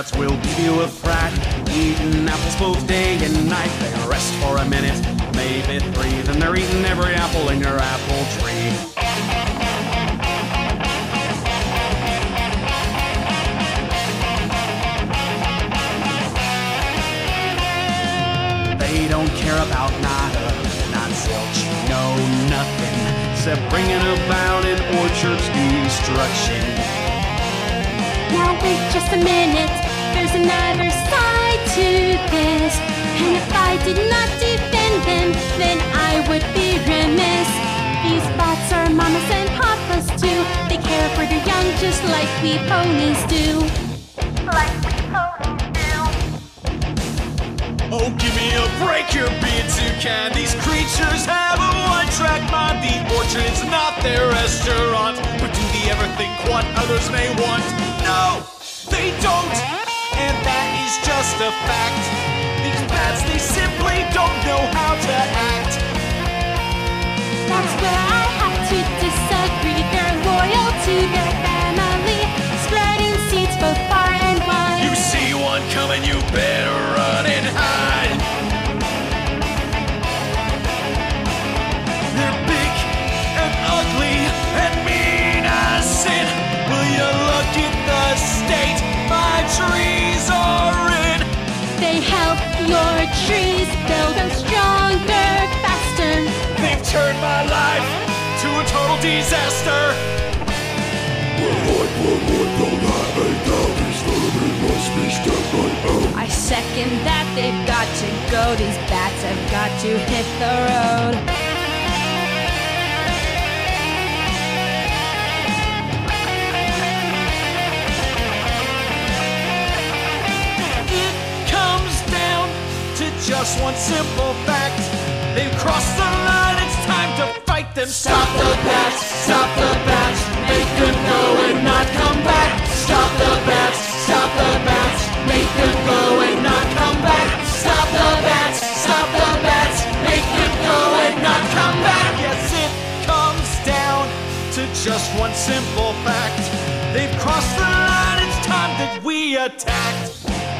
bats will give you a fright. Eating apples both day and night. They rest for a minute, maybe 3, then they're eating every apple in your apple tree. They don't care about nada, not zilch, no nothing, except bringing about an orchard's destruction. Now wait just a minute, there's another side to this. And if I did not defend them, then I would be remiss. These bats are mamas and papas too. They care for their young just like we ponies do. Like we ponies do. Oh, give me a break, you're being too kind. These creatures have a one-track mind. The orchard is not their restaurant. But do they ever think what others may want? No, they don't, and that is just a fact. These bats, they simply don't know how to act. That's where I have to disagree. They're loyal to their family, spreading seeds both far and wide. You see one coming, you better run and hide. They're big and ugly and mean as sin. Will you look at the state my trees are in? They help your trees build them stronger, faster. They've turned my life to a total disaster. I second that, they've got to go. These bats have got to hit the road. It comes down to just one simple fact. They've crossed the line, it's time to fight them. Stop the bats, stop the bats. Make them go and not come back. Stop the bats, stop the bats. Make them go and not come back. Stop the bats, stop the bats. Make them go and not come back. Yes, it comes down to just one simple fact. They've crossed the line, it's time that we attacked.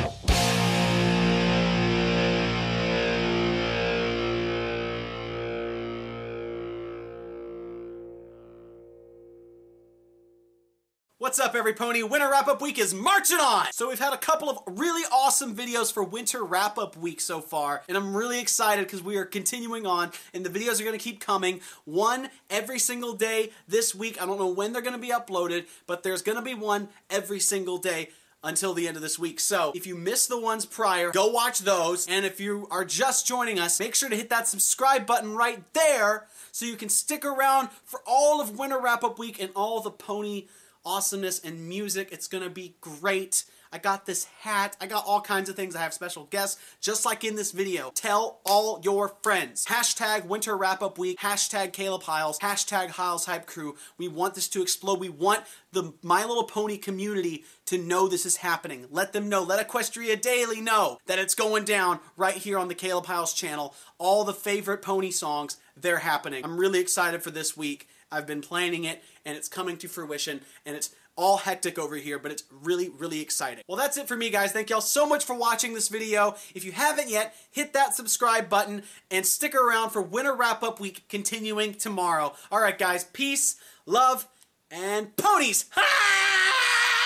What's up, every pony? Winter Wrap-Up Week is marching on! So we've had a couple of really awesome videos for Winter Wrap-Up Week so far, and I'm really excited because we are continuing on, and the videos are going to keep coming. One every single day this week. I don't know when they're going to be uploaded, but there's going to be one every single day until the end of this week. So if you missed the ones prior, go watch those. And if you are just joining us, make sure to hit that subscribe button right there so you can stick around for all of Winter Wrap-Up Week and all the pony awesomeness and music. It's gonna be great. I got this hat. I got all kinds of things. I have special guests, just like in this video. Tell all your friends. Hashtag Winter Wrap-Up Week. Hashtag Caleb Hiles. Hashtag Hiles Hype Crew. We want this to explode. We want the My Little Pony community to know this is happening. Let them know. Let Equestria Daily know that it's going down right here on the Caleb Hiles channel. All the favorite pony songs, they're happening. I'm really excited for this week. I've been planning it, and it's coming to fruition, and it's all hectic over here, but it's really, really exciting. Well, that's it for me, guys. Thank y'all so much for watching this video. If you haven't yet, hit that subscribe button and stick around for Winter Wrap-Up Week continuing tomorrow. All right, guys. Peace, love, and ponies. Ha!